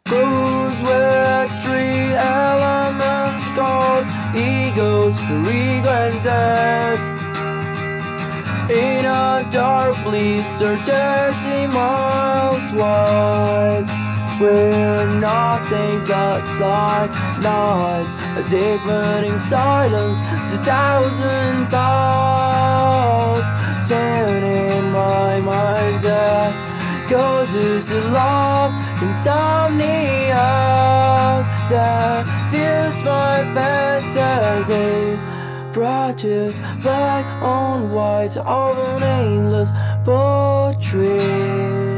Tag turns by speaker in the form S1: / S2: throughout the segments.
S1: Those were three elements called egos, regardless. In a dark blizzard 30 miles wide, where nothing's outside, not a deafening silence, it's 1,000 thoughts sound in my mind that causes to love insomnia that fills my fantasy. Brightest black on white of an endless portrait.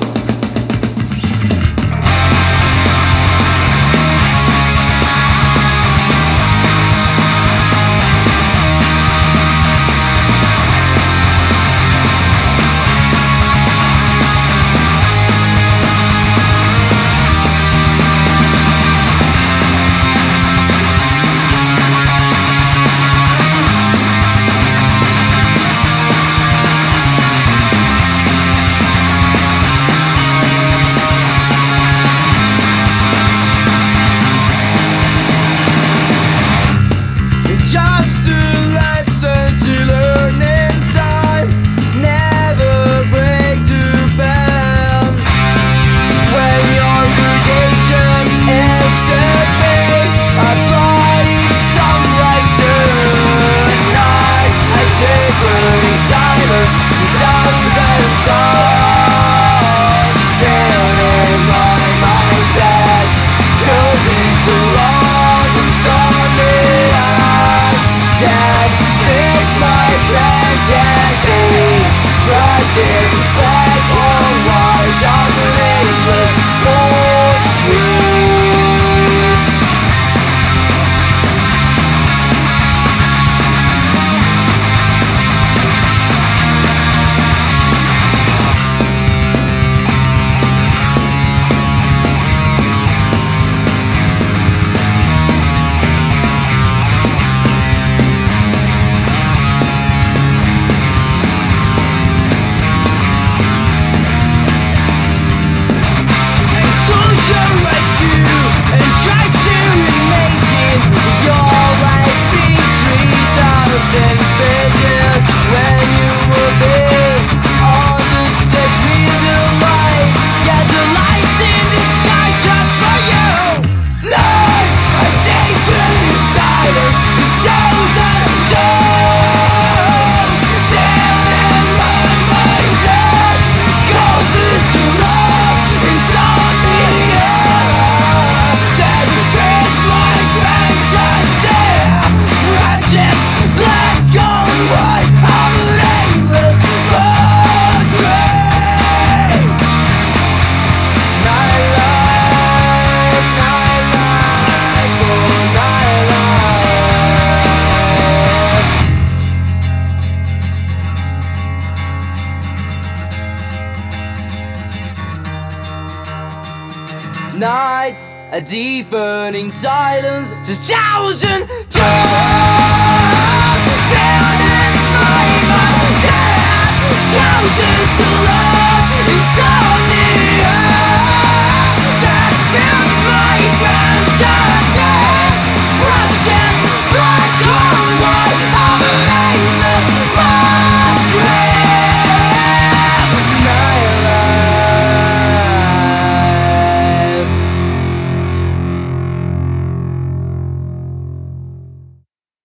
S1: Night, a deafening silence, 1,000 times sound in my mind, thousands of lives.